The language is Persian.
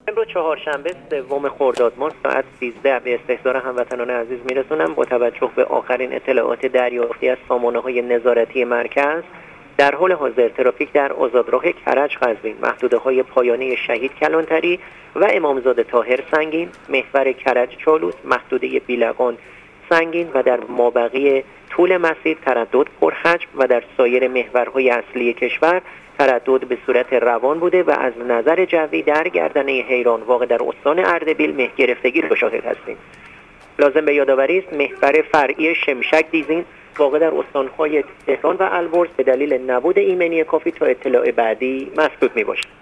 امروز چهارشنبه 3 خرداد ماه ساعت 13 به استحضار هموطنان عزیز میرسونم. با توجه به آخرین اطلاعات دریافتی از سامانه‌های نظارتی مرکز، در حال حاضر ترافیک در آزادراه کرج قزوین، محدوده‌های پایانی شهید کلانتری و امامزاده طاهر سنگین، محور کرج چالوس، محدوده بیلقان سنگین و در مابقی طول مسیر تردد پرحجم و در سایر محورهای اصلی کشور تردد به صورت روان بوده و از نظر جوی در گردنه حیران واقع در استان اردبیل مه گرفتگی رو شاهد هستیم. لازم به یادآوری است محور فرعی شمشک دیزین واقع در استانهای تهران و البرز به دلیل نبود ایمنی کافی تا اطلاع بعدی مسدود می باشد.